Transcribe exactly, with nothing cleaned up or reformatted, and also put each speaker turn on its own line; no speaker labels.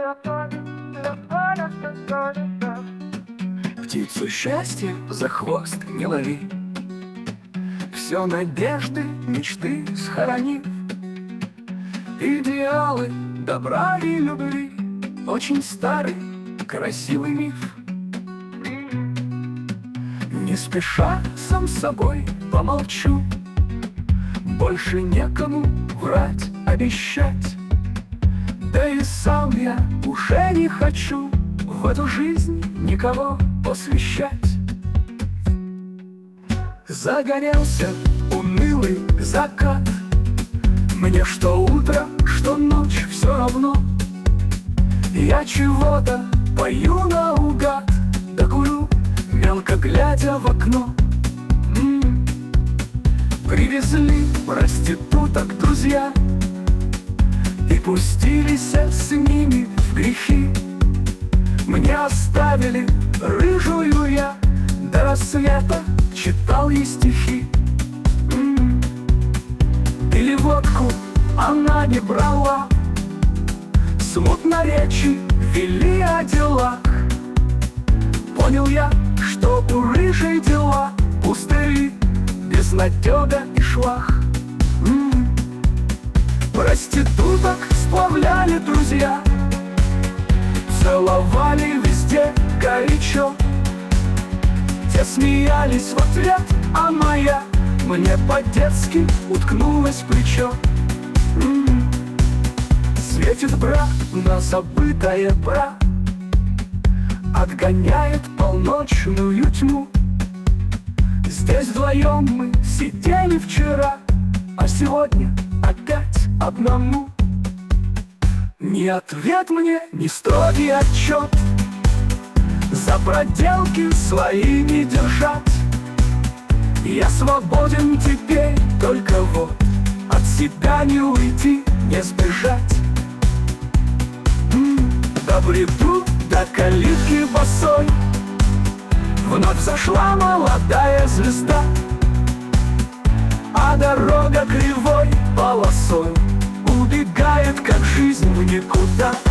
Птицу счастья за хвост не лови, все надежды, мечты схоронив. Идеалы добра и любви — очень старый, красивый миф. Не спеша сам с собой помолчу, больше некому врать, обещать. Да и сам я уже не хочу в эту жизнь никого посвящать. Загорелся унылый закат, мне что утро, что ночь все равно. Я чего-то пою наугад, да курю, мелко глядя в окно. М-м-м. Привезли проституток друзья и пустились с ними в грехи. Мне оставили рыжую я, до рассвета читал ей стихи. М-м. Пили водку, она не брала, смутно речи вели о делах. Понял я, что у рыжей дела пустыри, безнадега и шлах. М-м. Проституток сплавляли друзья, целовали везде горячо. Те смеялись в ответ, а моя мне по-детски уткнулась в плечо. М-м. Светит бра на забытое бра, отгоняет полночную тьму. Здесь вдвоем мы сидели вчера, а сегодня опять одному. Ни ответ мне, ни строгий отчет за проделки свои не держать. Я свободен теперь, только вот от себя не уйти, не сбежать. М-м, добреду до калитки босой, вновь зашла молодая звезда, а дорога кривой полосой убегает, как жизнь в никуда.